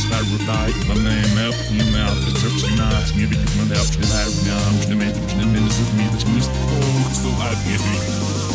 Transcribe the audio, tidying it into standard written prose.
Paradise, my name up, you mouth, it's up to nice, maybe you can help to that, I'm just a man, the minutes of me, that's missed, oh, so I get it.